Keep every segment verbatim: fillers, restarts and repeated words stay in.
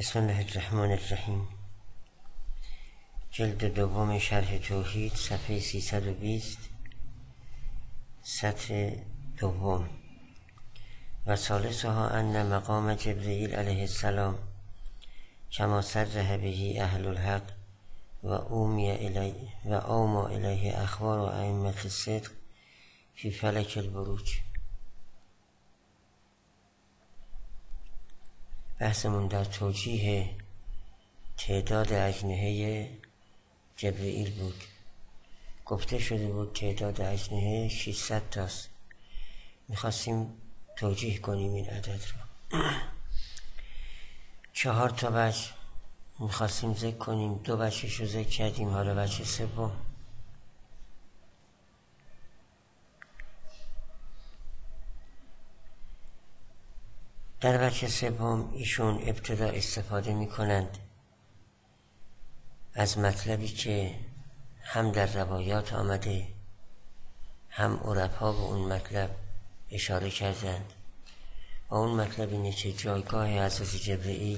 بسم الله الرحمن الرحیم. جلد دوم شرح توحید، صفحه سیصد و بیست، سطر دوم. و ثالثها ان مقام جبرئیل علیه السلام کما صرح به اهل الحق و اومی الیه و اوما الیه اخبار و ائمه الصدق فی فلک البروج. بحثمون در توجیه تعداد اجنحه جبرئیل بود. گفته شده بود تعداد اجنحه ششصد تاست. میخواستیم توجیه کنیم این عدد رو. چهار تا وجه میخواستیم ذکر کنیم، دو وجهش رو ذکر کردیم، حالا وجه سوم. در وجه سوم ایشون ابتدا استفاده میکنند از مطلبی که هم در روایات آمده، هم عرفا به اون مطلب اشاره کردند. و اون مطلب اینه که جایگاه حضرت جبرئیل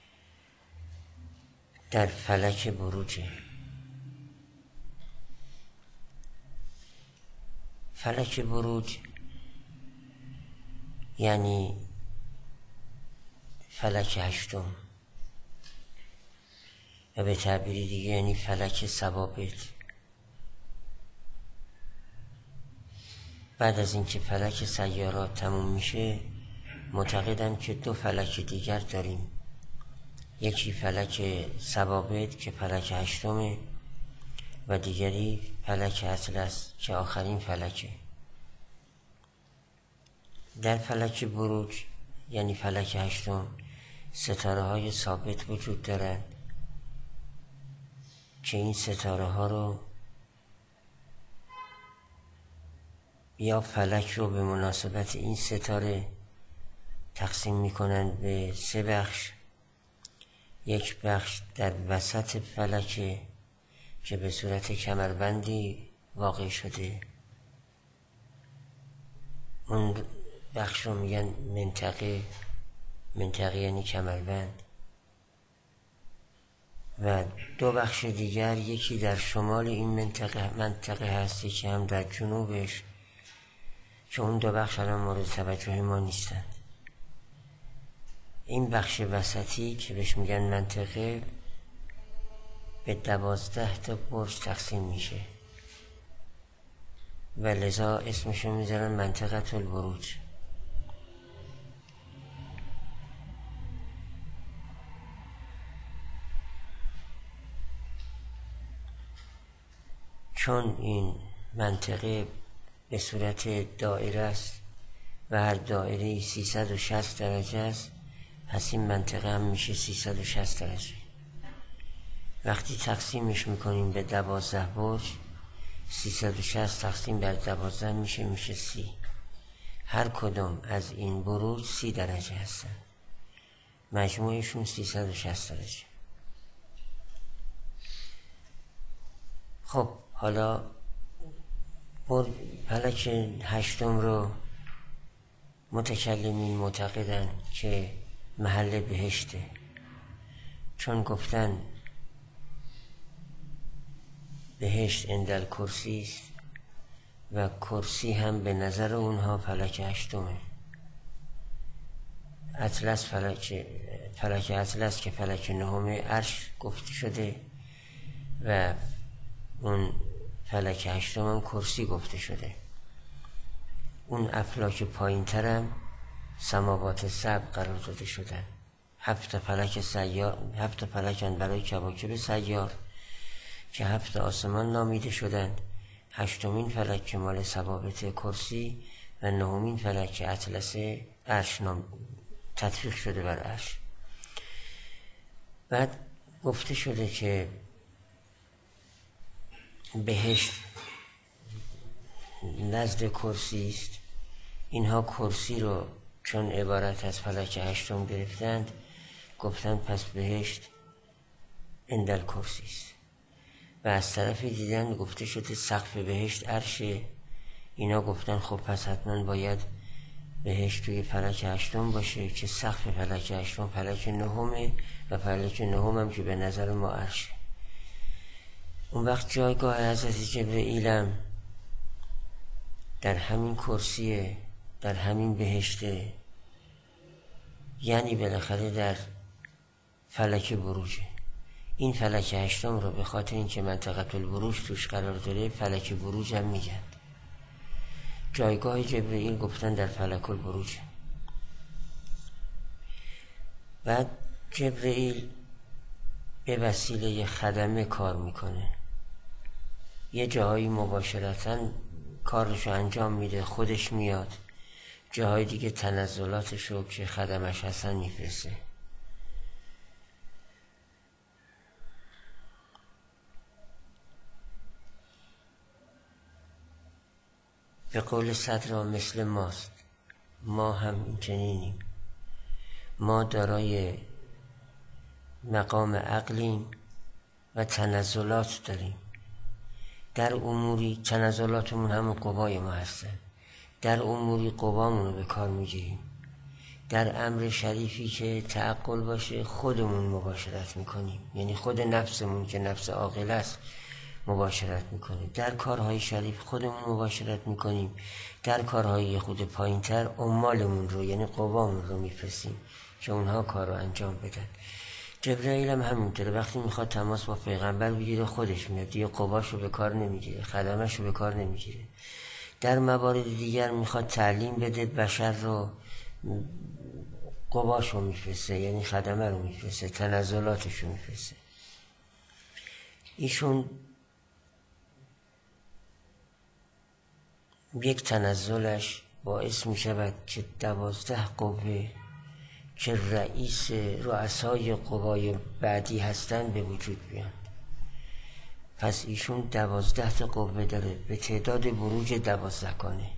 در فلک بروجه. فلک بروج یعنی فلک هشتم و به تعبیری دیگه یعنی فلک ثوابت. بعد از اینکه فلک سیارات تموم میشه، معتقدم که دو فلک دیگر داریم. یکی فلک ثوابت که فلک هشتمه و دیگری فلک اطلس که آخرین فلکه. در فلک بروج یعنی فلک هشتم ستاره های ثابت وجود دارند که این ستاره ها رو یا فلک رو به مناسبت این ستاره تقسیم میکنند به سه بخش. یک بخش در وسط فلک که به صورت کمربندی واقع شده، اون بخش رو میگن منطقه. منطقه یعنی کمربند. و دو بخش دیگر، یکی در شمال این منطقه منطقه هستی که هم در جنوبش، که اون دو بخش الان مورد توجه ما نیستند. این بخش وسطی که بهش میگن منطقه به دوازده تا برج تقسیم میشه و لذا اسمشو میذارن منطقه البروج. چون این منطقه به صورت دایره است و هر دایره سیصد و شصت درجه است، پس این منطقه هم میشه سیصد و شصت درجه. وقتی تقسیمش میکنیم به دوازده برج، سیصد و شصت تقسیم بر دوازده میشه میشه سی. هر کدام از این بروج سی درجه هستن، مجموعشون سیصد و شصت درجه. خب حالا فلک هشتم رو متکلمین معتقدن که محل بهشته، چون گفتن بهشت عند کرسی است و کرسی هم به نظر اونها فلک هشتمه. اطلس فلک فلک اطلس که فلک نهمه عرش گفته شده و اون فلک هشتم هم کرسی گفته شده. اون افلاک پایین ترم سماوات سبع قرار داده شدن. هفت فلک سیار هفت فلکن برای کواکب سیار که هفت آسمان نامیده شدند. هشتمین فلک که مال ثوابت کرسی و نهمین فلک که اطلس عرش نام تطبیق شده بر عرش. بعد گفته شده که بهشت نزد کرسی است. اینها کرسی رو چون عبارت از فلک هشتم گرفتند، گفتند پس بهشت عند کرسی است. و از طرفی دیدن گفته شده سقف بهشت عرشه. اینا گفتن خب پس حتما باید بهشت توی فلک هشتم باشه که سقف فلک هشتم فلک نهمه و فلک نهم هم که به نظر ما عرشه. اون وقت جایگاه حضرت جبرئیلم در همین کرسیه، در همین بهشته، یعنی بالاخره در فلک بروجه. این فلک هشتم رو به خاطر اینکه منطقه البروج توش قرار داره فلک بروج هم میگن. جایگاه جبرئیل گفتن در فلک البروج. بعد جبرئیل به وسیله خدمه کار میکنه، یه جاهایی مباشرتاً کارشو انجام میده، خودش میاد، جاهای دیگه تنزلاتشو که خدمش هستن میفرسته. به قول صدر مثل ماست، ما هم این چنینیم، ما دارای مقام عقلیم و تنزلات داریم. در اموری تنزلاتمون همون قوای ما هستن، در اموری قوامون رو به کار میگیریم. در امر شریفی که تعقل باشه خودمون مباشرت میکنیم، یعنی خود نفسمون که نفس عاقل است مباشرت میکنیم. در کارهای شریف خودمون مباشرت میکنیم، در کارهای خود پایینتر امالمون رو یعنی قوامون رو میفرستیم که اونها کار رو انجام بدن. جبرئیل هم همینطوره، وقتی میخواد تماس با پیغمبر بگیره خودش میاد، دیگه قواشو به کار نمیگیره، خدمشو به کار نمیگیره. در موارد دیگر میخواد تعلیم بده بشر رو، قواشو میفرسته، یعنی خدمه رو میفرسته، تنزلاتشو میفرسته. ایشون یک تنزلش باعث میشود که دوازده قوه که رئیس رؤسای قوای بعدی هستن به وجود بیان. پس ایشون دوازده تا قوه داره به تعداد بروج دوازدهگانه،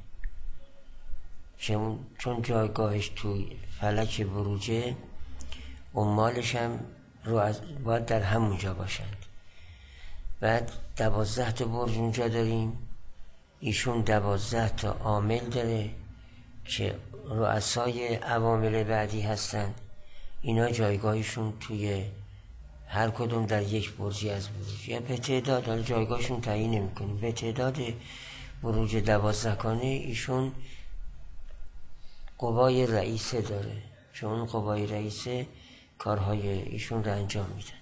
چون جایگاهش توی فلک بروجه، امالش هم باید در همونجا باشند. بعد دوازده تا برج اونجا داریم، ایشون دوازده تا عامل داره که رؤسای عوامل بعدی هستن. اینا جایگاهشون توی هر کدوم در یک برجی از بروج، یا به تعداد، حالا جایگاهشون تعیین نمی‌کنیم، به تعداد بروج دوازدهگانه ایشون قوای رئیسه داره، چون قوای رئیسه کارهای ایشون رو انجام میدن.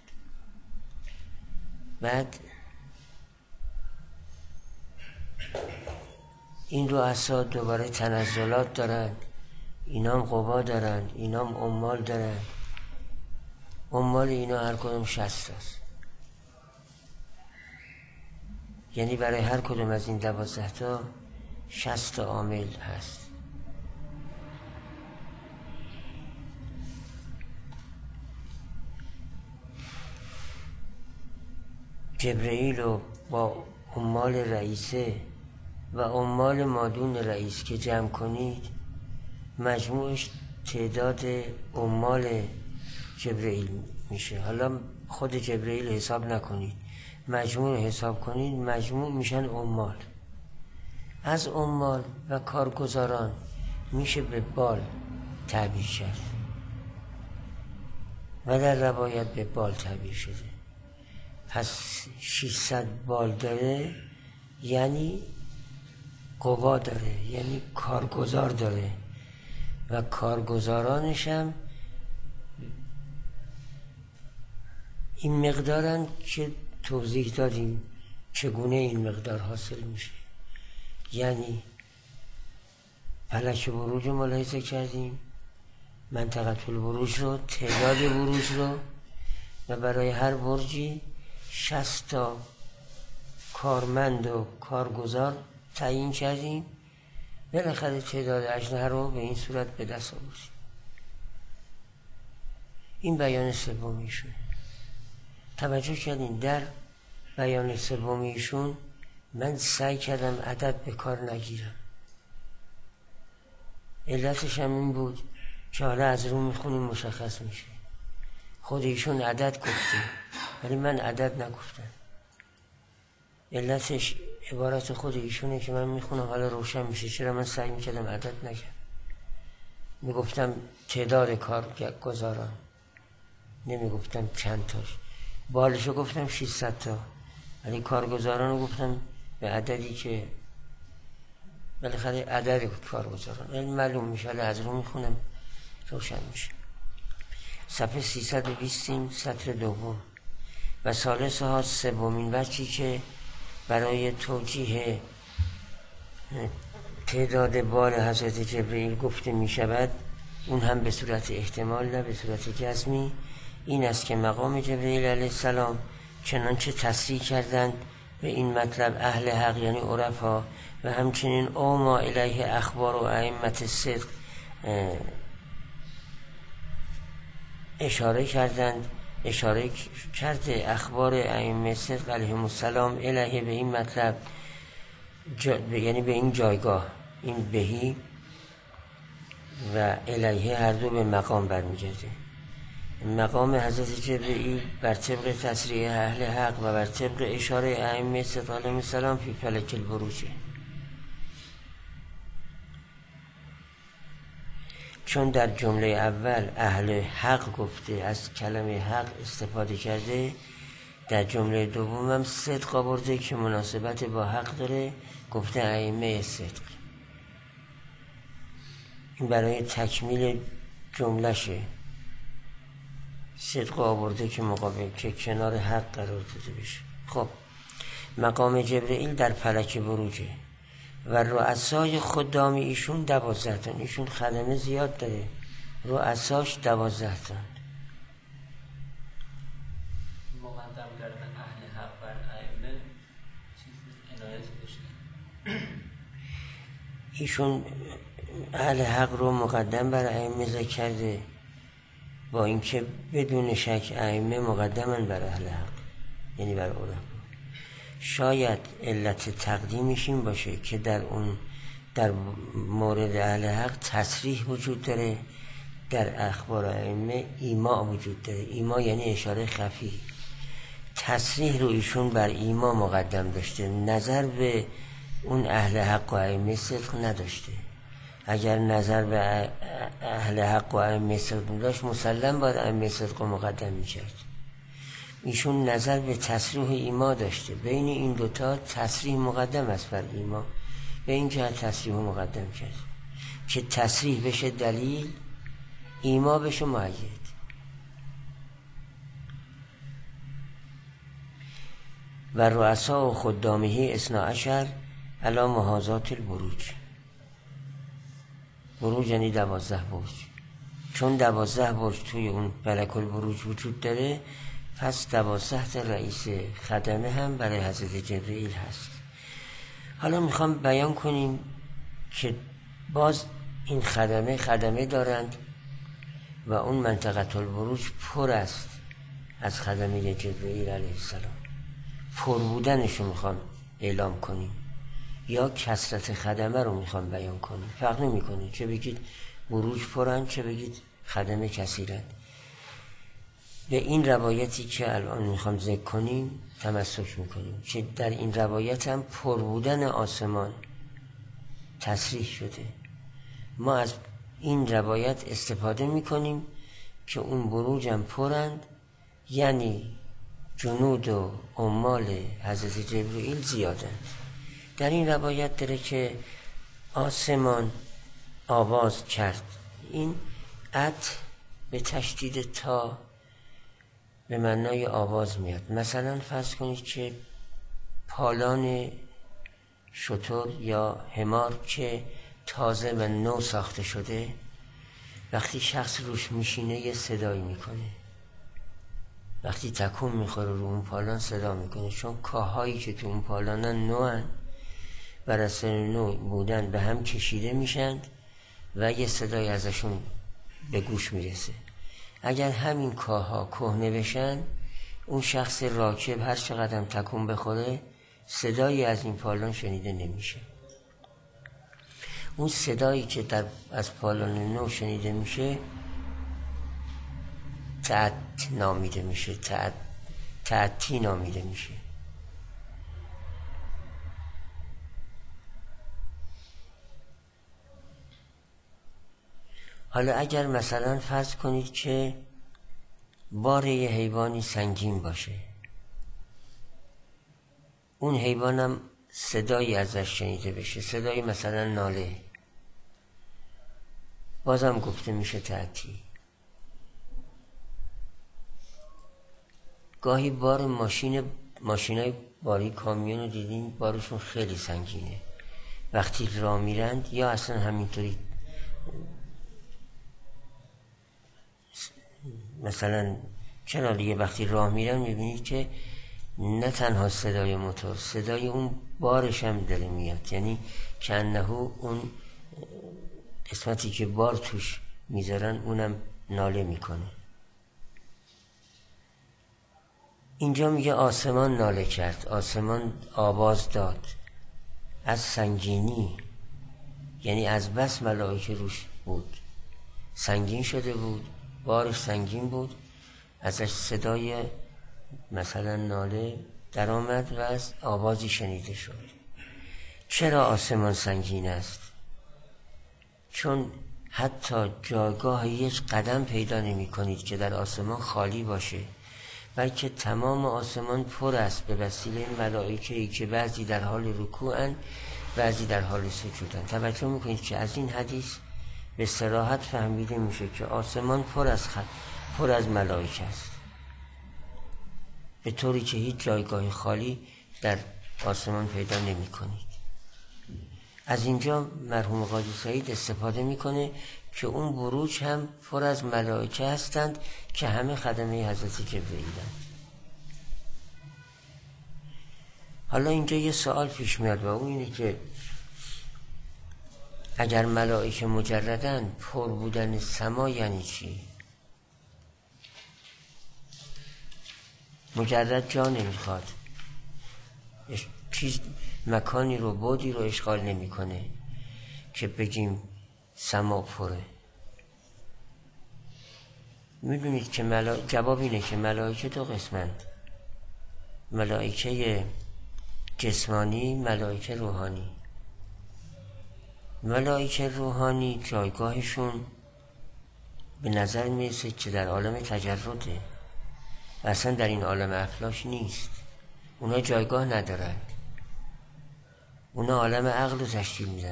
بعد این رؤسا دوباره تنزلات دارن، اینام قوا دارن، اینام امال دارن. امال اینا هر کدوم شصت هست، یعنی برای هر کدوم از این دوازده تا شصت تا عامل هست. جبرئیل رو با امال رئیسه و امال مادون رئیس که جمع کنید، مجموعش تعداد امال جبرئیل میشه. حالا خود جبرئیل حساب نکنید، مجموع حساب کنید، مجموع میشن امال. از امال و کارگزاران میشه به بال تعبیر کرد و در روایت به بال تعبیر شده. پس ششصد بال داره، یعنی قوا داره، یعنی کارگزار داره و کارگزارانش هم این مقدارن که توضیح دادیم چگونه این مقدار حاصل میشه. یعنی فلک بروج رو ملاحظه کردیم، منطقه البروج رو، تعداد بروج رو، و برای هر برجی شصت تا کارمند و کارگزار تعیین کردیم. بالاخره تعداد اجنحه رو به این صورت به دست آوردیم. این بیان سومیشون. توجه کردین در بیان سومیشون من سعی کردم عدد به کار نگیرم. علتش هم این بود که حالا از رو میخونیم مشخص میشه. خود ایشون عدد گفته ولی من عدد نگفتم. علتش عبارت خود ایشونه که من میخونم حالا روشن میشه چرا من سعی میکردم عدد نگم. میگفتم تعداد کارگزاران، نمیگفتم چند تاش. بالشو گفتم ششصد تا، ولی کارگزاران رو گفتم به عددی که بالاخره عدد کارگزاران این معلوم میشه. از رو میخونم روشن میشه. صفحه سیصد و بیست سطر دوم. و ثالث ها سومین وجهی که برای توجیه تعداد بال حضرت جبرئیل گفته می شود، اون هم به صورت احتمال نه به صورت جزمی، این است که مقام جبرئیل علیه السلام چنانچه تصریح کردند به این مطلب اهل حق یعنی عرفا و همچنین او ما الیه اخبار و ائمه صدق اشاره کردند، اشاره کرده اخبار ائمه صدق علیهم السلام الیه به این مطلب جا... یعنی به این جایگاه، این بهی و الیه هر دو به مقام برمیگرده. مقام حضرت جبرئیل بر طبق تصریح اهل حق و بر طبق اشاره ائمه صدق علیهم السلام فی فلک البروج، چون در جمله اول اهل حق گفته از کلمه حق استفاده کرده، در جمله دوم هم صدق آورده که مناسبت با حق داره، گفته ائمه صدق. این برای تکمیل جملهشه، صدق آورده که مقابل که کنار حق قرار داده بشه. خب مقام جبرئیل در فلک بروجه و رؤسای خدامی ایشون دوازده تن، ایشون خدمه زیاد داره، رؤساش دوازده تن. مقدم کردن اهل حق بر ائمه چیز عنایت داشته. ایشون اهل حق رو مقدم بر ائمه ذکر کرده، با اینکه بدون شک ائمه مقدمن بر اهل حق یعنی بر علما. شاید علت تقدیمش این باشه که در اون در مورد اهل حق تصریح وجود داره، در اخبار ائمه ایما وجود داره. ایما یعنی اشاره خفی. تصریح رو ایشون بر ایما مقدم داشته، نظر به اون اهل حق و ائمه صدق نداشته. اگر نظر به اهل حق و ائمه صدق داشت مسلم باید ائمه صدق مقدم می‌کرد. ایشون نظر به تصریح ایما داشته، بین این دوتا تصریح مقدم است بر ایما، به این جهت تصریح مقدم کرد که تصریح بشه دلیل، ایما بشه مؤید. و رؤسا و خدامه اثنا عشر علی محاذات البروج. بروج یعنی دوازده برج، چون دوازده برج توی اون فلک البروج وجود داره، پس دوازده تا رئیس خدمه هم برای حضرت جبرئیل هست. حالا میخوام بیان کنیم که باز این خدمه خدمه دارند و اون منطقه البروج پر است از خدمه جبرئیل علیه السلام. پر بودنشو میخوام اعلام کنیم یا کثرت خدمه رو میخوام بیان کنیم، فرق نمیکنه چه بگید بروج پرن چه بگید خدمه کثیرن. به این روایتی که الان میخوام ذکر کنیم تمسک میکنیم که در این روایت هم پر بودن آسمان تصریح شده. ما از این روایت استفاده میکنیم که اون بروج هم پرند، یعنی جنود و عمال حضرت جبرئیل زیادند. در این روایت داره که آسمان آواز کرد. این عطف به تشدید تا به معنای آواز میاد. مثلا فرض کنید که پالان شتر یا حمار که تازه و نو ساخته شده، وقتی شخص روش میشینه یه صدایی میکنه، وقتی تکون میخوره رو اون پالان صدا میکنه، چون کاهایی که تو اون پالانن نوان بر اثر نو بودن به هم کشیده میشن و یه صدای ازشون به گوش میرسه. اگر همین کاها کهنه بشن، اون شخص راکب هر چقدر تکون بخوره صدایی از این پالان شنیده نمیشه. اون صدایی که در از پالان نو شنیده میشه تعت نامیده میشه، تعت تعتی نامیده میشه. حالا اگر مثلا فرض کنید که بار یه حیوانی سنگین باشه، اون حیوانم صدایی ازش شنیده بشه، صدایی مثلا ناله، بازم گفته میشه تعطیل. گاهی بار ماشین ماشینای باری کامیون رو دیدین بارشون خیلی سنگینه، وقتی راه میرند یا اصلا همینطوری مثلا چرا دیگه وقتی راه میرن میبینید که نه تنها صدای موتور، صدای اون بارش هم داره میاد، یعنی کنهو اون قسمتی که بار توش میذارن اونم ناله میکنه. اینجا میگه آسمان ناله کرد، آسمان آواز داد از سنگینی، یعنی از بس ملائکه روش بود، سنگین شده بود، بارش سنگین بود، ازش صدای مثلا ناله در آمد و از آوازی شنیده شد. چرا آسمان سنگین است؟ چون حتی جایگاه یک قدم پیدا نمی کنید که در آسمان خالی باشه، بلکه تمام آسمان پر است به وسیله ملائکه‌ای که بعضی در حال رکوعن، بعضی در حال سجودن. توجه میکنید که از این حدیث به صراحت فهمیده میشه که آسمان پر از خط پر از ملائکه است، به طوری که هیچ جایگاه خالی در آسمان پیدا نمی کنید. از اینجا مرحوم قاضی سعید استفاده میکنه که اون بروج هم پر از ملائکه هستند که همه خدمه حضرت جبرئیلند. حالا اینجا یه سوال پیش میاد و اون اینه که اگر ملائکه مجردن، پر بودن سما یعنی چی؟ مجرد جا نمیخواد، چیز مکانی رو بودی رو اشغال نمیکنه که بگیم سما پره. میدونید که ملا... جواب اینه که ملائکه دو قسمند، ملائکه جسمانی، ملائکه روحانی. ملائکه روحانی جایگاهشون به نظر میرسه که در عالم تجرده، اصلا در این عالم افلاک نیست، اونا جایگاه ندارن، اونا عالم عقل رو تشکیل میدن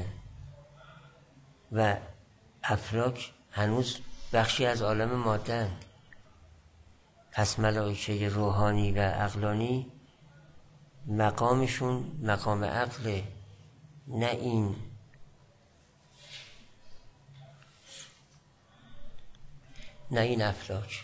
و افلاک هنوز بخشی از عالم ماده هست. پس ملائکه روحانی و عقلانی مقامشون مقام عقله، نه این نه این افلاک.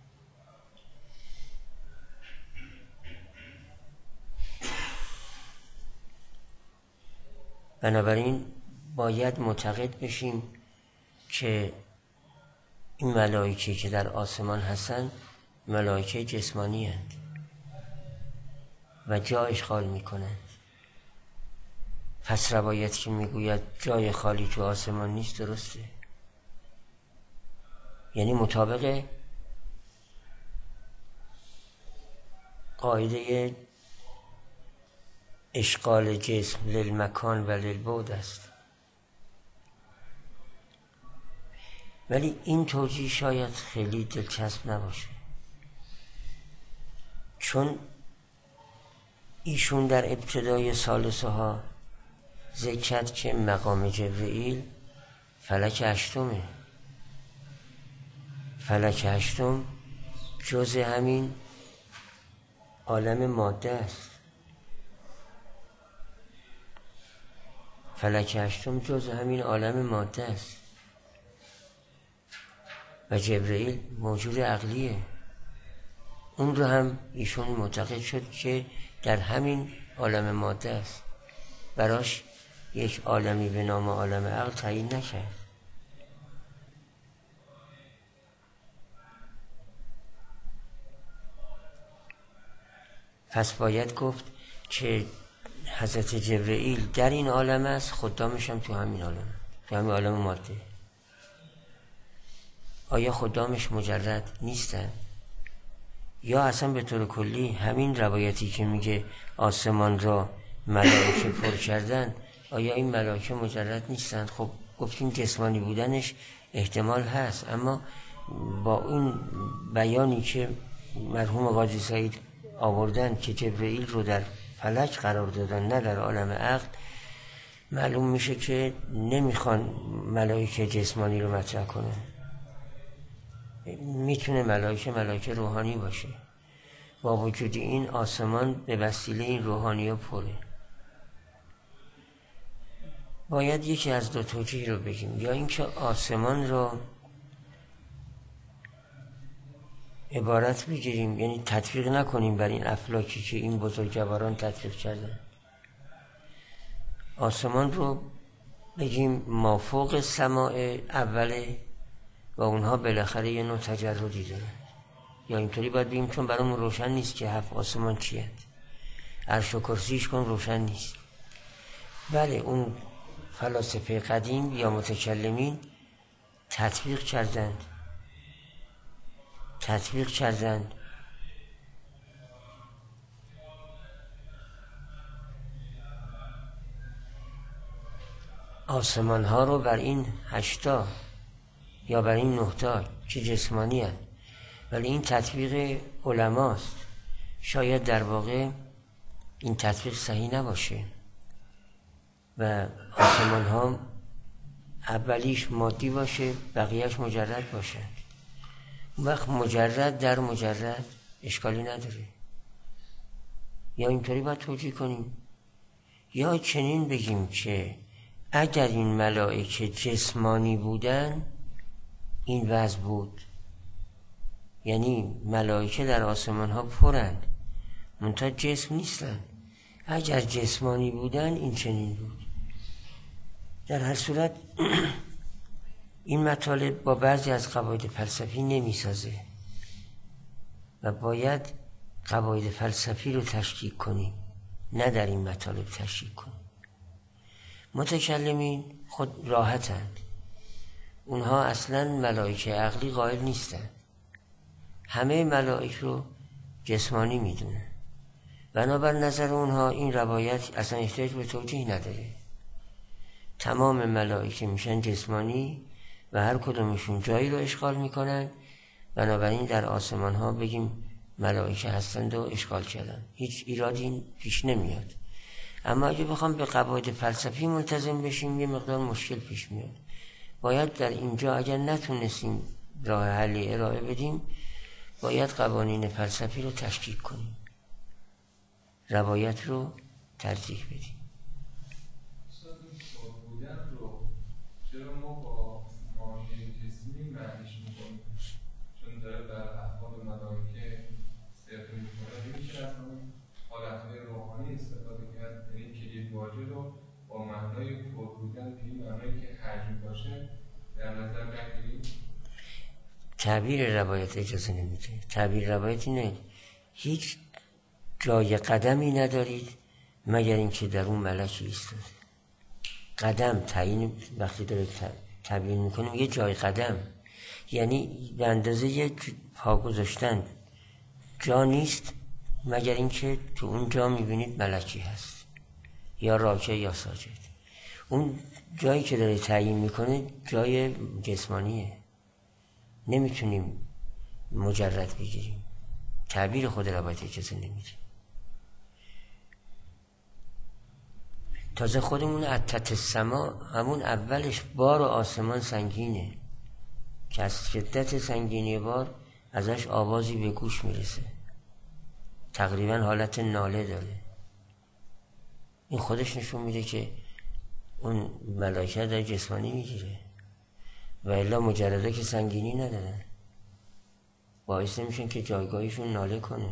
بنابراین باید معتقد بشیم که این ملائکه که در آسمان هستن ملائکه جسمانی هستند و جا اشغال میکنند. پس روایت که میگوید جای خالی تو آسمان نیست درسته، یعنی مطابق قاعده اشغال جسم للمکان و للبعد است. ولی این توجیه شاید خیلی دلچسب نباشه، چون ایشون در ابتدای ثالثه ها ذکر کرد که مقام جبرئیل فلک هشتمه. فلک هشتم جز همین عالم ماده است. فلک هشتم جز همین عالم ماده است و جبرئیل موجود عقلیه. اون رو هم ایشون معتقد شد که در همین عالم ماده است، براش یک عالمی به نام عالم عقل تعیین نکرد. پس باید گفت که حضرت جبرئیل در این عالم است، خدامش هم تو همین عالم، تو همین عالم ماده. آیا خدامش مجرد نیستن؟ یا اصلا به طور کلی همین روایتی که میگه آسمان را ملائکه پر کردن، آیا این ملائکه مجرد نیستن؟ خب گفتیم جسمانی بودنش احتمال هست، اما با اون بیانی که مرحوم قاضی سعید آوردن که جبرئیل رو در فلک قرار دادن نه در عالم عقل، معلوم میشه که نمیخوان ملائکه جسمانی رو مطرح کنن. میتونه ملائکه ملائکه روحانی باشه. با وجود این آسمان به وسیله این روحانی ها پره. باید یکی از دو توجیه رو بگیم، یا اینکه آسمان رو عبارت بگیریم، یعنی تطبیق نکنیم بر این افلاکی که این بزرگواران تطبیق کردن. آسمان رو بگیم مافوق سماع اوله و اونها بالاخره یه نوع تجردی دارن، یا اینطوری باید بگیم چون برامون روشن نیست که هفت آسمان چیه، عرش و کرسیش کن روشن نیست. بله اون فلاسفه قدیم یا متکلمین تطبیق کردند تطبیق کردند آسمان ها رو بر این هشتا یا بر این نهتا که جسمانی هست، ولی این تطبیق علماست. شاید در واقع این تطبیق صحیح نباشه و آسمان ها اولیش مادی باشه بقیهش مجرد باشه. اون وقت مجرد در مجرد اشکالی نداره. یا اینطوری باید توجیه کنیم، یا چنین بگیم که اگر این ملائکه جسمانی بودن این وضع بود، یعنی ملائکه در آسمان ها پرند منتها جسم نیستن. اگر جسمانی بودن این چنین بود. در هر صورت این مطالب با بعضی از قواعد فلسفی نمیسازه و باید قواعد فلسفی رو تشکیک کنیم، نه در این مطالب تشکیک کنیم. متکلمین خود راحتند، اونها اصلا ملائکه عقلی قائل نیستند، همه ملائک رو جسمانی میدونن. بنابر نظر اونها این روایت اصلا احتیاج به توجیه نداره. تمام ملائکه میشن جسمانی و هر کدومشون جایی رو اشغال میکنن، بنابراین در آسمان ها بگیم ملائکه هستند و اشغال کردن، هیچ ایرادی پیش نمیاد. اما اگه بخوام به قواعد فلسفی ملتزم بشیم یه مقدار مشکل پیش میاد. باید در اینجا اگر نتونستیم راه حلی ارائه بدیم باید قوانین فلسفی رو تشکیک کنیم، روایت رو ترجیح بدیم. چرا ما با ماهی جسمی معنیش میکنیم؟ چون داره در افعال ملائکه صرف میکنه، نمیشه از اون حالتهای روحانی استفاده کرد، یعنی کلید واژه رو با معنای پر بودن به این معنایی که حجم باشه در نظر بگیریم. تعبیر روایت اجازه نمیده. تعبیر روایت اینه هیچ جای قدمی ندارید مگر اینکه در اون ملکی ایستاده. قدم تعیین وقتی داره تعبیر میکنیم یه جای قدم، یعنی به اندازه یک پا گذاشتن جا نیست مگر اینکه تو اون جا میبینید ملکی هست یا راکع یا ساجد. اون جایی که داره تعیین میکنه جای جسمانیه، نمیتونیم مجرد بگیریم. تعبیر خود روایت اجازه نمیده. تازه خودمون عتت السما همون اولش بار و آسمان سنگینه که از شدت سنگینی بار ازش آوازی به گوش میرسه، تقریبا حالت ناله داره. این خودش نشون میده که اون ملائکه در جسمانی میگیره و الا مجرده که سنگینی ندارن باعث نمیشن که جایگاهشون ناله کنه.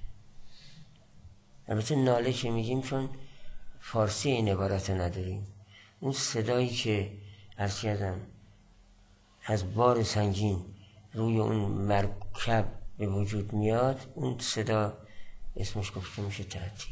البته ناله که میگیم چون فارسی این عبارت نداریم، اون صدایی که عرض کردم از بار سنگین روی اون مرکب به وجود میاد، اون صدا اسمش گفته میشه تحتی.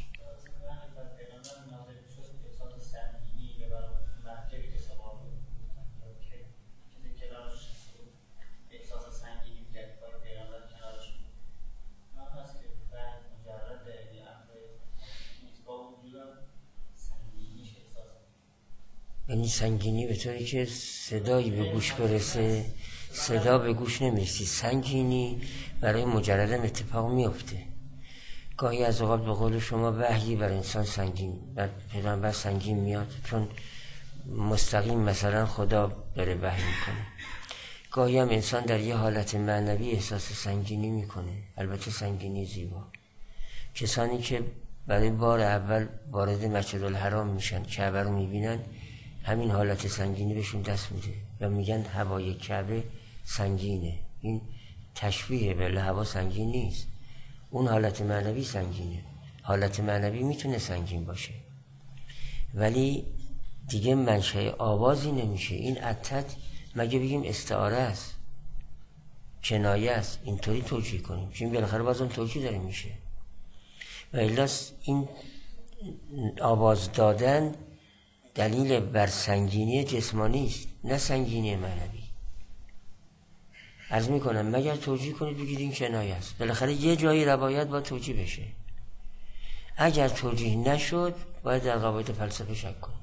یعنی سنگینی به طوری که صدایی به گوش برسه، صدا به گوش نمیرسی. سنگینی برای مجردم اتفاق میفته. گاهی از اوقات به قول شما وحیی بر انسان سنگین، بر پیغمبر سنگین میاد، چون مستقیم مثلا خدا داره وحی میکنه. گاهی هم انسان در یه حالت معنوی احساس سنگینی میکنه، البته سنگینی زیبا. کسانی که برای بار اول وارد مسجد الحرام میشن، کعبه رو میبینن، همین حالت سنگینی بهشون دست میده و میگن هوای کعبه سنگینه. این تشبیه، بله هوا سنگین نیست، اون حالت معنوی سنگینه. حالت معنوی میتونه سنگین باشه ولی دیگه منشأ آوازی نمیشه. این عتت مگه بگیم استعاره است، کنایه است، اینطوری توجیه کنیم؟ چون بالاخره بازم توجیه داره میشه. و الا این آواز دادن دلیل بر سنگینی جسمانی است، نه سنگینی معنوی. عرض میکنم مگر توجیه کنید بگید این کنایه است، بالاخره یه جایی روایت با توجیه بشه. اگر توجیه نشد باید در قواعد فلسفه شک کنیم.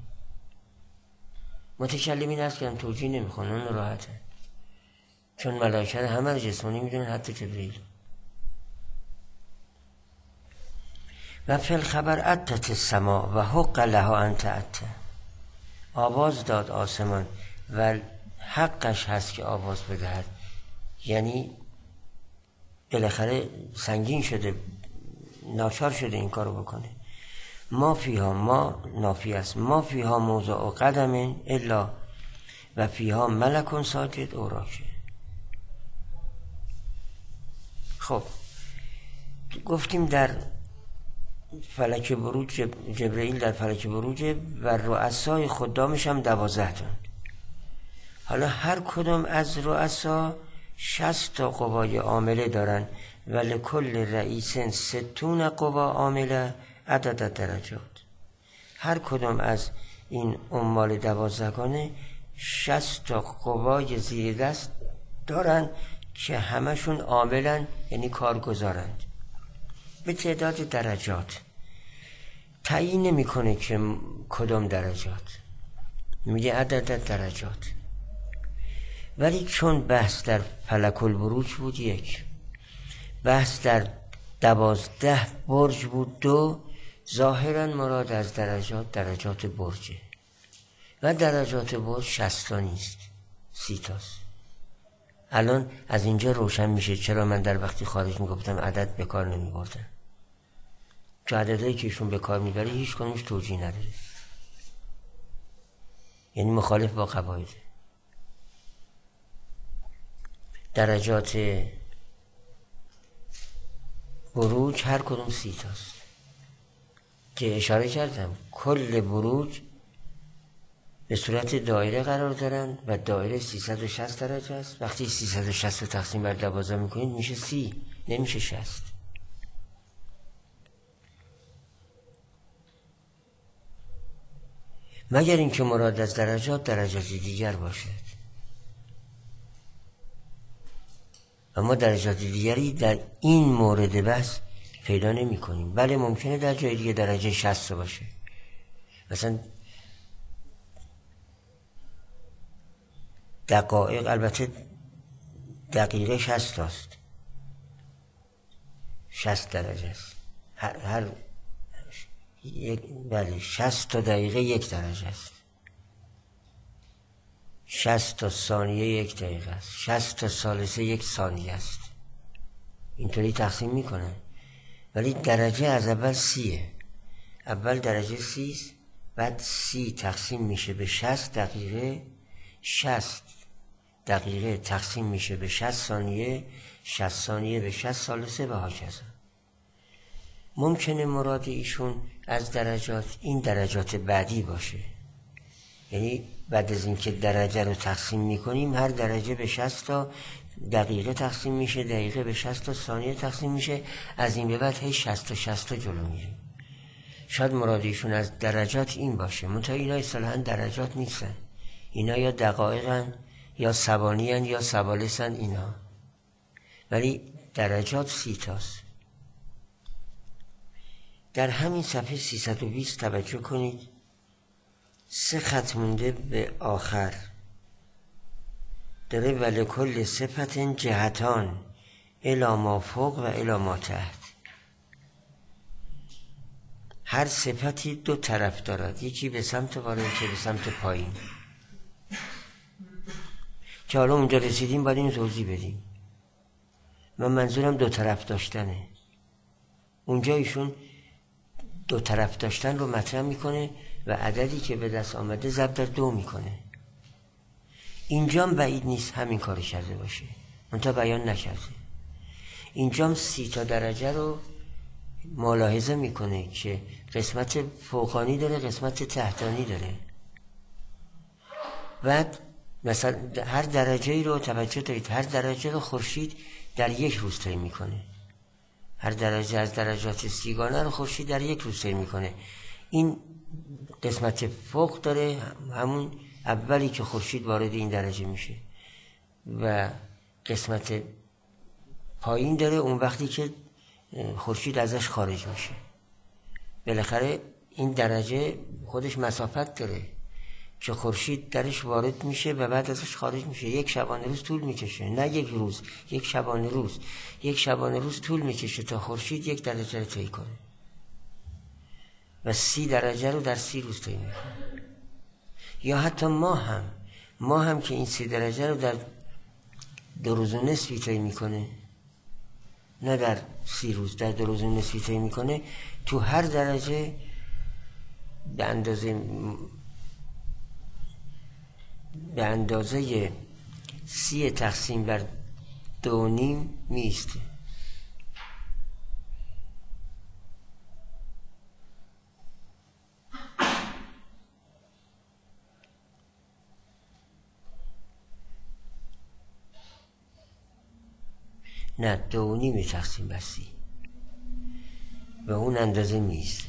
متکلمین هست که هم توجیه نمیخوان، اون راحته، چون ملائکه همه جسمانی میدونن، حتی جبرئیل. و فی الخبر عتت السماء و حق لها ان تعت، آواز داد آسمان و حقش هست که آواز بدهد، یعنی بالاخره سنگین شده، ناچار شده این کارو بکنه. ما فیها، ما نافی است، ما فیها موضع قدم الا و فیها ملک ساجد اوراکه. خب گفتیم در فلک بروج جبرئیل در فلک بروج و رؤسای خدامش هم دوازده تا. حالا هر کدوم از رؤسا شصت تا قوای عامله دارن و لکل رئیس ستون قوا عامله عدد درجات. هر کدوم از این عمال دوازدگانه شصت تا قوای زیر دست دارن که همشون عاملن، یعنی کارگزارند به تعداد درجات. تعیین نمیکنه که کدام درجات، میگه عدد درجات. ولی چون بحث در فلک البروج بود یک، بحث در دوازده برج بود دو، ظاهرا مراد از درجات درجات برجه و درجات برج شصت نیست، سی تاست. الان از اینجا روشن میشه چرا من در وقتی خارج میگفتم عدد به کار نمیبردم، که عددهایی که ایشون به کار میبره هیچ کنمش توجیه نداره، یعنی مخالف با قواعد. درجات بروج هر کدوم سی تاست که اشاره کردم کل بروج به صورت دایره قرار دارن و دایره سیصد و شصت درجه است. وقتی سیصد و شصت رو تقسیم بر دوازده میکنید میشه سی، نمیشه شصت. مگر اینکه مراد از درجات درجات دیگر باشد و ما درجات دیگری در این مورد بحث پیدا نمی کنیم. بله ممکنه در جای دیگه درجه شصت باشه، مثلا دقایق، البته دقیقه شصت است، شصت درجه است، هر, هر یک، بله شصت تا دقیقه یک درجه است، شصت تا ثانیه یک دقیقه است، شصت تا ثالثه یک ثانیه است، اینطوری تقسیم میکنن. ولی درجه از اول سیه، اول درجه سی است، بعد سی تقسیم میشه به شصت دقیقه، شصت دقیقه تقسیم میشه به شصت ثانیه، شصت ثانیه به شصت ثالثه و هاکذا. ممکنه مراد ایشون از درجات این درجات بعدی باشه، یعنی بعد از اینکه درجه رو تقسیم میکنیم هر درجه به شصت تا دقیقه تقسیم میشه، دقیقه به شصت تا ثانیه تقسیم میشه، از این به بعد هی شصت تا شصت تا جلو میریم. شاید مراد ایشون از درجات این باشه، منتها اینا اصطلاحاً درجات نیستن، اینا یا دقایقن یا ثوانی‌اند یا ثوالث‌اند اینا، ولی درجات سی تاست. در همین صفحه سیصد و بیست توجه کنید، سه خط مونده به آخر داره ولکل صفت جهتان الی ما فوق و الی ما تحت. هر صفتی دو طرف دارد، یکی به سمت بالا یکی به سمت پایین. که حالا اونجا رسیدیم باید این توضیح بدیم. من منظورم دو طرف داشتنه. اونجا ایشون دو طرف داشتن رو مطرح میکنه و عددی که به دست آمده ضرب در دو میکنه. اینجا هم بعید نیست همین کاری کرده باشه، منتها بیان نکرده. اینجا هم سی تا درجه رو ملاحظه میکنه که قسمت فوقانی داره قسمت تحتانی داره. بعد مثلا هر درجه ای رو توجه دارید، هر درجه رو خورشید در یک روز طی میکنه. هر درجه از درجات سیگانه رو خورشید در یک روز طی میکنه. این قسمت فوق داره همون اولی که خورشید وارد این درجه میشه و قسمت پایین داره اون وقتی که خورشید ازش خارج میشه. بالاخره این درجه خودش مسافت داره که خورشید درش وارد میشه و بعد ازش خارج میشه. یک شبانه روز طول میکشه، نه یک روز، یک شبانه روز. یک شبانه روز طول میکشه تا خورشید یک درجه رو طی کنه و سی درجه رو در سی روز طی میکنه. یا حتی ما هم ما هم که این سی درجه رو در دو روز و نصفی طی میکنه، نه در سی روز، در دو روز و نصفی طی میکنه. تو هر درجه به اندازه به اندازه سی تقسیم بر دو نیم میسته. نه، دو نیم تقسیم بر سی به اون اندازه میسته.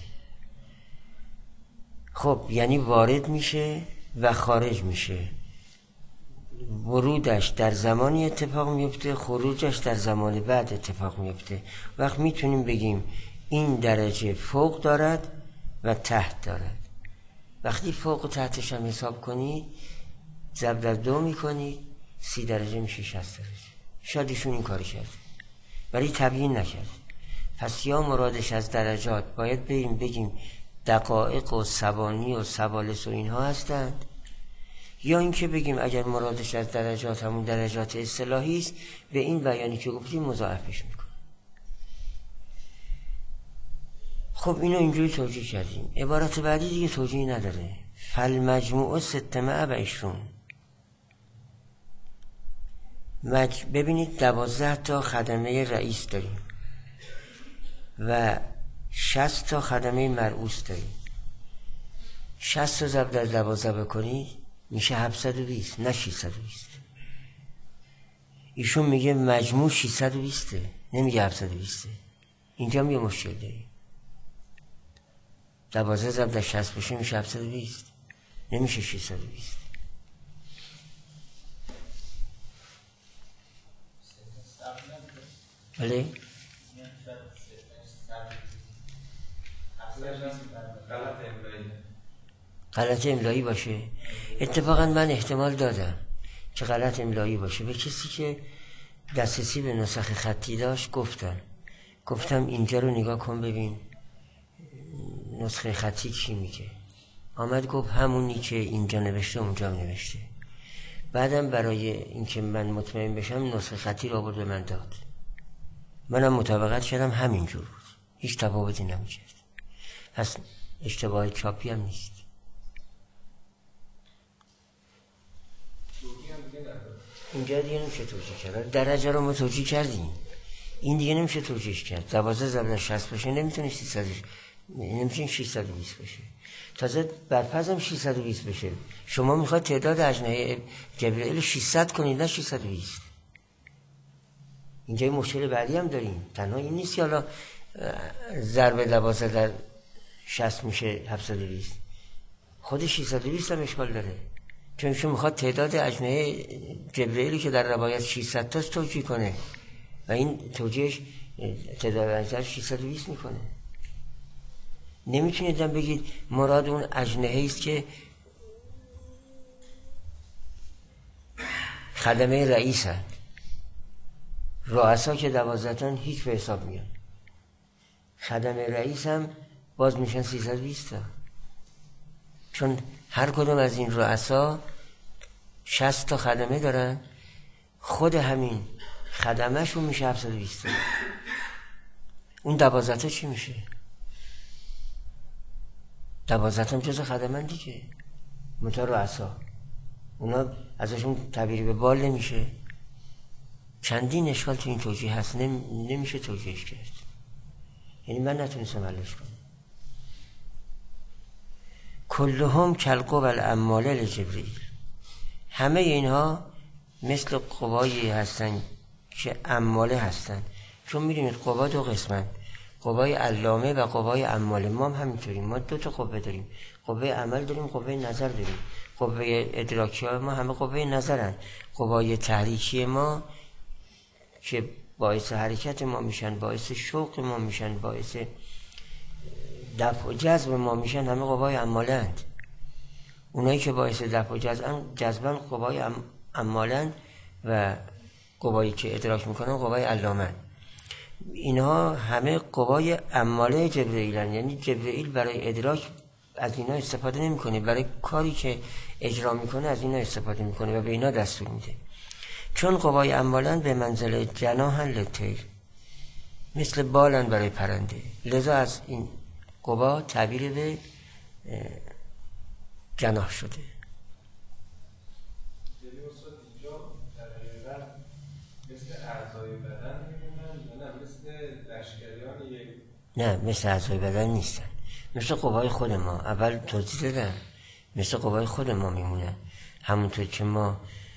خب یعنی وارد میشه و خارج میشه. ورودش در زمانی اتفاق میفته، خروجش در زمان بعد اتفاق میفته. وقت میتونیم بگیم این درجه فوق دارد و تحت دارد. وقتی فوق و تحتش هم حساب کنید ضرب در دو میکنید، سی درجه میشه شصت درجه. شاید ایشون این کاری کرد ولی تبیین نکرد. پس یا مرادش از درجات باید بریم بگیم دقایق و ثوانی و ثوالث و اینها هستند، یا اینکه بگیم اگر مرادش از درجات همون درجات اصطلاحی است به این بیانی که گفتیم مضاعفش میکنه. خب اینو اینجوری توجیه کردیم. عبارت بعدی دیگه توجیه نداره. فالمجموع ستمائه و عشرون. مج... ببینید دوازده تا خدمه رئیس داریم و شصت تا خدمه مرئوس داریم. شصت رو ضرب در دوازده بکنید میشه هفتصد و بیست، نه ششصد و بیست. ایشون میگه مجموع ششصد و بیست، نمیگه هفتصد و بیست. اینجا میگه مشکل داریم. دوازده ضرب در شصت بشه میشه هفتصد و بیست، نمیشه ششصد و بیست. بله؟ غلط املایی باشه. اتفاقا من احتمال دادم که غلط املایی باشه. به کسی که دسترسی به نسخ خطی داشت گفتم گفتم اینجا رو نگاه کن ببین نسخه خطی چی میگه. آمد گفت همونی که اینجا نوشته اونجا نوشته. بعدم برای اینکه من مطمئن بشم نسخه خطی رو آورد به من داد. منم مطابقت کردم همینجور بود، هیچ تفاوتی نمی‌کرد. پس اشتباه چاپی هم نیست. اینجا دیگه نمیشه توجیه کرد. درجه رو ما توجیه کردیم، این دیگه نمیشه توجیه کرد. دوازده ضرب در شصت باشه نمیتونه سیصد، نمیتونه ششصد و بیست باشه. تازه برپس هم ششصد و بیست بشه. شما میخواد تعداد اجنحه جبرائیل ششصد کنید نه ششصد و بیست. اینجا مشکل بعدی هم داریم. تنها این نیست که حالا ضرب دوازده در شصت میشه هفتصد و بیست. خود ششصد و بیست هم اشکال داره، چون ایشون میخواد تعداد اجنحه جبرائیلی که در روایت ششصد تاست توجیه کنه و این توجیهش تعداد اجنحه ششصد و بیست میکنه. نمیتونید هم بگید مراد اون اجنحه است که خدمه رئیس هست. رؤسا که دوازده‌تن هیچ به حساب میان. خدمه رئیس هم باز میشن سیصد و بیست تا، چون هر کدوم از این رؤسا شصت تا خدمه دارن. خود همین خدمهشون میشه هفتصد و بیست تا. اون دوازده تا چی میشه؟ دوازده تا هم جز خدمن دیگه، منتها رؤسا اونا ازشون تعبیری به بال نمیشه. چندین اشکال تو این توجیه هست، نم... نمیشه توجیهش کرد. یعنی من نتونستم حلش کنم. کلهم کالقوی العماله لجبرئیل، همه اینها مثل قوایی هستن که عماله هستن. چون میدونید قوا دو قسمن، قوای علامه و قوای عماله. ما هم همینطوریم، ما دو تا قوه داریم، قوه عمل داریم، قوه نظر داریم. قوه ادراکی ها ما همه قوه نظرن. قوای تحریکی ما که باعث حرکت ما میشن، باعث شوق ما میشن، باعث دفع و جذب ما میشن، همه قوای عماله اند. اونایی که باعث دفع و جذبن قوای عماله و قوایی که ادراک میکنن قوای علامه. اینها همه قوای عماله جبرئیلن. یعنی جبرئیل برای ادراک از اینا استفاده نمیکنه، برای کاری که اجرا میکنه از اینا استفاده میکنه و به اینا دستور میده. چون قوای عمالن به منزله جناحن للطیر، مثل بالن برای پرنده، لذا از این قوا تعبیر به جناح شده. نه مثل اعضای بدن نیستن، مثل قوای خود ما. اول توضیح دادم مثل قوای خود ما میمونن. همونطور که ما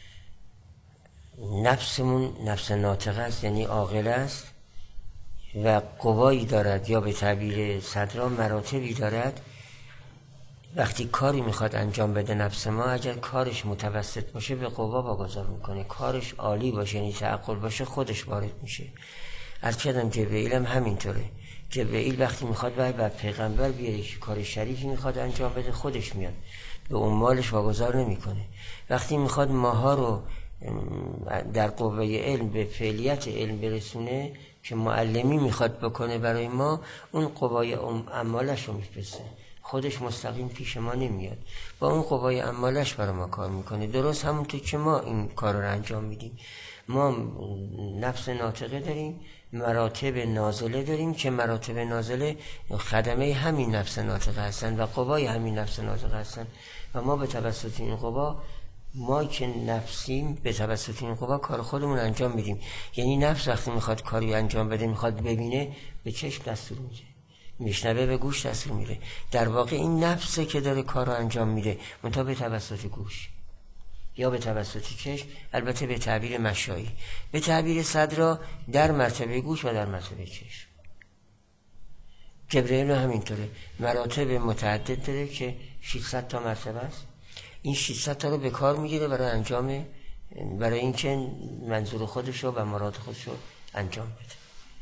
نفسمون نفس ناطقه است، یعنی عاقل است و قوایی دارد، یا به تعبیر صدرا مراتبی دارد. وقتی کاری میخواد انجام بده نفس ما، اگر کارش متوسط باشه به قوا واگذار میکنه، کارش عالی باشه یعنی تعقل باشه خودش وارد میشه. از کردم جبرئیل هم همینطوره. جبرئیل وقتی میخواد باید بر پیغمبر بیاره که کار شریفی میخواد انجام بده خودش میاد، به عمالش واگذار نمیکنه. وقتی میخواد ماها رو در قوه علم به فعلیت علم برسونه که معلمی میخواد بکنه برای ما، اون قوای عمالش رو میفرسته، خودش مستقیم پیش ما نمیاد، با اون قوای عمالش برای ما کار میکنه. درست همونطور که ما این کار رو انجام میدیم. ما نفس ناطقه داریم، مراتب نازله داریم که مراتب نازله خدمه همین نفس ناطقه هستن و قوای همین نفس ناطقه هستن و ما به توسط این قوا، ما که نفسیم به توسط این قوا کار خودمون انجام میدیم. یعنی نفس وقتی میخواد کاری انجام بده، میخواد ببینه، به چشم دستور میده، میشنوه به گوش دستور میده. در واقع این نفسه که داره کار رو انجام میده، منتها به توسط گوش یا به توسط چشم، البته به تعبیر مشایی، به تعبیر صدرا در مرتبه گوش و در مرتبه چشم. جبرئیل همینطوره، مراتب متعدد داره که ششصد تا مرتبه است. این ششصد تا رو به کار میگیره برای انجام، برای اینکه منظور خودش رو و مراد خودش رو انجام بده.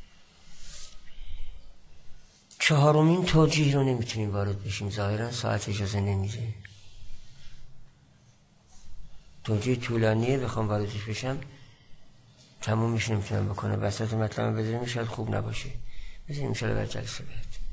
چهارمین توجیه رو نمیتونیم وارد بشیم، ظاهرا ساعت اجازه نمیده. توجیه طولانیه، بخوام واردش بشم تمومش نمیتونم بکنم، وسط مطلب بذاریم شاید خوب نباشه. بذاریم انشاءالله بر جلسه بعد.